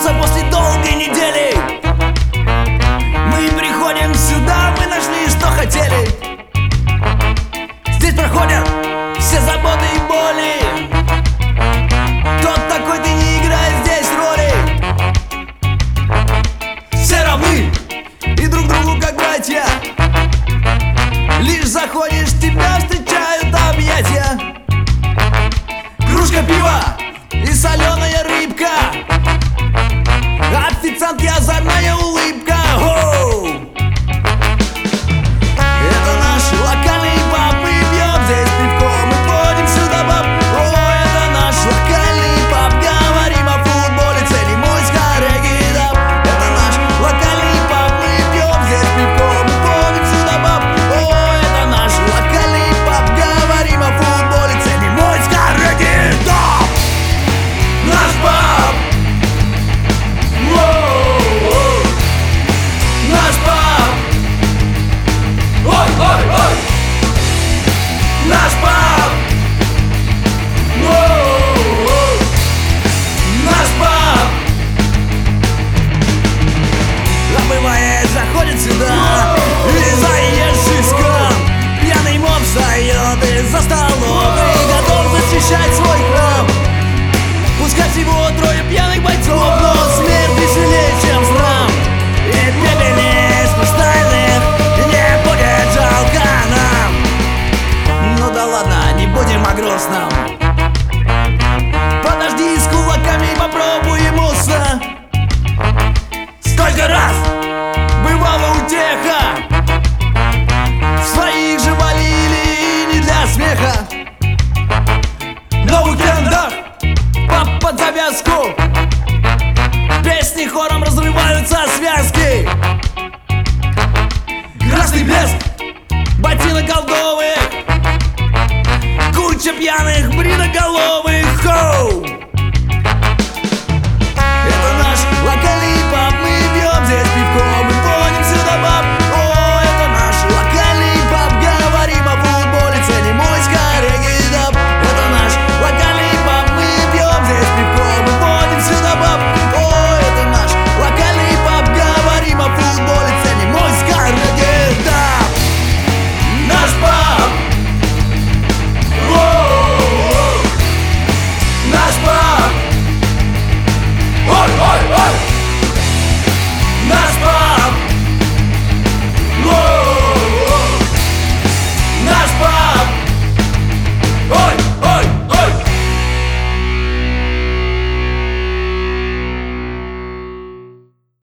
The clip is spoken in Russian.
солнца после долгой недели. Мы приходим сюда, мы нашли, что хотели. Здесь проходят все заботы и боли. Кто такой ты, не играет здесь роли. Все равны и друг другу как братья. Лишь заходишь, тебя встречают объятия. Кружка пива и соленая рыбка. Официантки, озорная улыбка. Оу! Это наш локальный паб. Мы пьем здесь пивко, мы ходим сюда, баб. О, это наш локальный паб. Говорим о футболе, цели мой скорее, да. Это наш локальный паб. Мы пьем здесь пивко, мы ходим сюда, баб. О, это наш локальный паб. Говорим о футболе, цели мой скорее, да. Наш паб. Воу-воу. Наш паб. Ой-ой-ой. Наш паб. Воу-воу. Наш паб. А бывает, заходит сюда и заезжий пьяный моб встает из-за столовой, готов защищать свой храм. Пускай всего трое пьяных бойцов, но смерть веселее, чем срам. И пепельниц хрустальных не будет жалко нам. Ну да ладно, не будем о грустном. Подожди с кулаками, попробуем уса. Сколько раз бывала утеха, своих же валили и не для смеха. На уикендах под завязку песни хором разрываются связки. Красный блеск ботинок голдовых, куча пьяных бритоголовых.